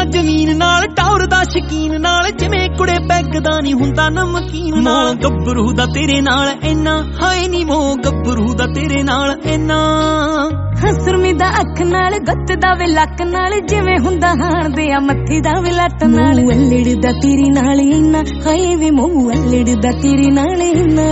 ਜ਼ਮੀਨ ਨਾਲ ਟੌਰ ਦਾ ਸ਼ਕੀਨ ਨਾਲ ਜਿਵੇਂ ਕੁੜੇ ਪੈਗ ਦਾ ਨਹੀਂ ਹੁੰਦਾ ਨਮਕੀਨ ਨਾਲ ਗੱਭਰੂ ਦਾ ਤੇਰੇ ਨਾਲ ਇੰਨਾ ਹਾਏ ਨੀ ਮੋ ਗੱਭਰੂ ਦਾ ਤੇਰੇ ਨਾਲ ਇੰਨਾ ਹਸਰਮੀ ਦਾ ਅੱਖ ਨਾਲ ਗੁੱਤ ਦਾ ਵੇ ਲੱਕ ਨਾਲ ਜਿਵੇਂ ਹੁੰਦਾ ਹਾਣ ਦੇ ਆ ਮੱਥੇ ਦਾ ਵੇ ਲੱਟ ਨਾਲ ਅੱਲੜ ਦਾ ਤੇਰੇ ਨਾਲ ਇੰਨਾ ਹਾਏ ਵੇ ਮੂੰਹ ਅੱਲੜ ਦਾ ਤੇਰੇ ਨਾਲ ਇੰਨਾ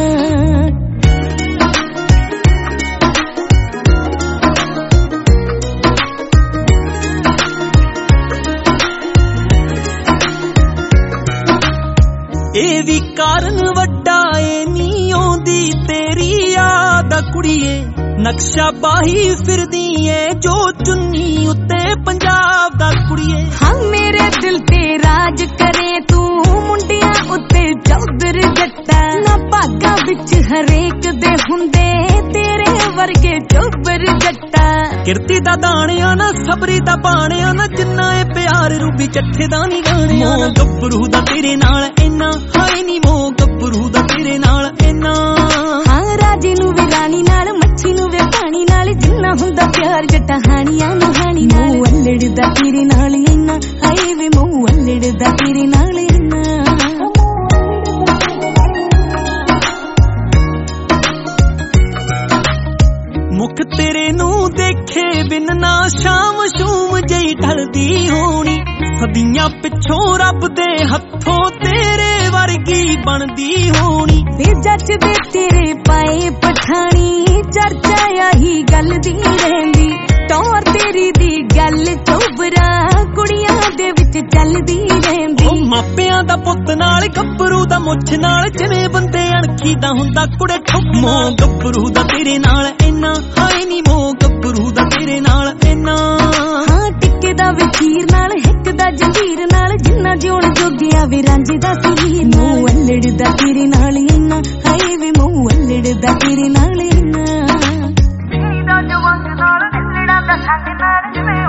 ਇਹ ਵੀ ਕਾਰਨ ਵੱਡਾ ਏ ਨੀ ਆਉਂਦੀ ਤੇਰੀ ਯਾਦ ਕੁੜੀਏ ਨਕਸ਼ਾ ਪਾਹੀ ਫਿਰਦੀ ਏ ਜੋ ਚੁੰਨੀ ਉੱਤੇ ਪੰਜਾਬ ਦਾ ਕੁੜੀਏ ਹਾਂ ਮੇਰੇ ਦਿਲ ਤੇ ਰਾਜ ਕਰੇ ਤੂੰ ਮੁੰਡਿਆਂ ਉੱਤੇ ਚੌਧਰ ਜੱਟਾ ਨਾ ਭਾਗਾ ਵਿੱਚ ਹਰੇਕ ਦੇ ਹੁੰਦੇ ਤੇਰੇ ਵਰਗੇ ਚੌਧਰ ਜੱਟਾ ਕਿਰਤੀ ਦਾ ਦਾਣਿਆ ਨਾ ਸਬਰੀ ਦਾ ਬਾਣਿਆ ਨਾ ਜਿੰਨਾ ਏ ਪਿਆਰ ਰੂਬੀ ਚੱਠੇ ਦਾ ਨੀ ਗਾਣਿਆ ਨਾ ਗੱਭਰੂ ਦਾ ਤੇਰੇ ਨਾਲ ਇੰਨਾ ਹਾਏ ਨੀ ਮੋ ਗੱਭਰੂ ਦਾ ਤੇਰੇ ਨਾਲ ਇੰਨਾ ਹਾਂ ਰਾਜੇ ਨੂੰ ਵੀ ਰਾਣੀ ਨਾਲ ਮੱਛੀ ਨੂੰ ਵੀ ਪਾਣੀ ਨਾਲ ਜਿੰਨਾ ਹੁੰਦਾ ਪਿਆਰ ਜੱਟਾ ਹਾਣੀਆਂ ਨੂੰ ਹਾਣੀ ਨਾਲ ਅੱਲੜ ਦਾ ਤੇਰੇ ਨਾਲ ਇੰਨਾ ਹਾਏ ਵੇ ਮੂੰਹ ਅੱਲੜ ਦਾ ਤੇਰੇ ਨਾਲ ਇੰਨਾ ਮੁਖ ਤੇਰੇ ਨੂੰ ਦੇਖੇ ਬਿਨ ਨਾ ਸ਼ਾਮ ਸ਼ੂਮ ਜਈ ਢਲਦੀ ਹੋਣੀ ਸਦੀਆਂ ਪਿੱਛੋਂ ਰੱਬ ਦੇ ਹੱਥੋਂ ਤੇਰੇ ਵਰਗੀ ਬਣਦੀ ਹੋਣੀ ਵੇ ਜੱਜ ਦੇ ਤੇਰੇ ਪਾਏ ਪਠਾਣੀ ਚਰਚਾ ਆਹੀ ਗੱਲ ਦੀ ਰਹਿੰਦੀ ਟੌਰ ਤੇਰੀ ਦੀ ਗੱਲ ਚੋਬਰਾ ਕੁੜੀਆਂ ਦੇ ਵਿੱਚ ਚੱਲਦੀ ਰਹਿੰਦੀ ਉਹ ਮਾਪਿਆਂ ਦਾ ਪੁੱਤ ਨਾਲ ਗੱਭਰੂ ਦਾ ਮੁੱਛ ਨਾਲ ਜਿਵੇਂ ਬੰਦੇ ਅਣਖੀ ਦਾ ਹੁੰਦਾ ਕੁੜੇ ਠੁੱਕ ਮੋ ਗੱਭਰੂ ਦਾ ਤੇਰੇ ਨਾਲ ਇੰਨਾ ਹਾਏ ਨੀ ਮੋ ਗੱਭਰੂ ਦਾ ਤੇਰੇ ਨਾਲ ਇੰਨਾ ਹਾਂ ਟਿੱਕੇ ਦਾ ਵਜ਼ੀਰ ਨਾਲ ਹਿੱਕ ਦਾ ਜੰਜੀਰ ਨਾਲ ਜਿੰਨਾ ਜਿਉਣ ਜੋਗਿਆ ਵੇ ਰਾਂਝੇ ਦਾ ਸੀਰ ਮੂੰਹ ਅੱਲੜ ਦਾ ਤੇਰੇ ਨਾਲ ਇੰਨਾ ਹਾਏ ਵੇ ਮੂੰਹ ਅੱਲੜ ਦਾ ਤੇਰੇ ਨਾਲ ਇੰਨਾ ਜਵਾਨ ਨਾਲ ਨਿਕਲਣਾ ਦਾ ਸੰਗ ਨਾਲ ਜਿਵੇਂ